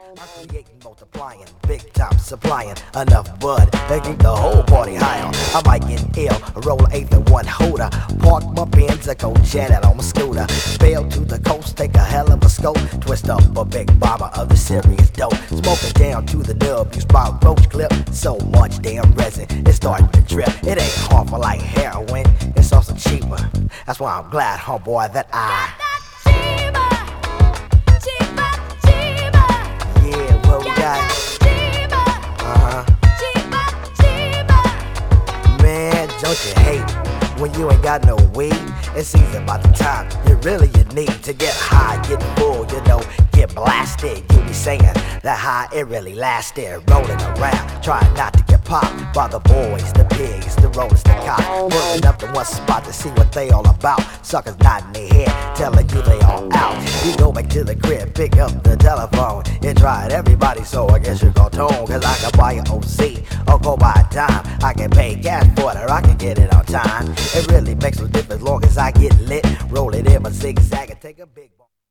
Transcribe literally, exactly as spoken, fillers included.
I'm creating, multiplying, big time supplying enough bud to keep the whole party high on. I might get ill, roll an eighth and one holder, park my Benz or go jet out on my scooter, bail to the coast, take a hell of a scope, twist up a big bomber of the serious dope, smoke it down to the nub, use my roach clip, so much damn resin, it's starting to drip. It ain't harmful like heroin, it's also cheaper. That's why I'm glad, homeboy, that I yeah, what we got? Uh-huh. Man, don't you hate it when you ain't got no weed? It's easy by the time you really you need to get high, get full, you know, get blasted. You be saying that high, it really lasted. Rolling around, trying not to get popped by the boys, the pigs, the rollers, the cops. Pulling up to one spot to see what they all about. Suckers nodding their head, telling you they all out. You go back to the crib, pick up the telephone. You tried everybody, so I guess you go tone. Cause I can buy an O Z or go buy a dime. I can pay gas for it or I can get it on time. It really makes no difference long as I get lit. Roll it in my zigzag and take a big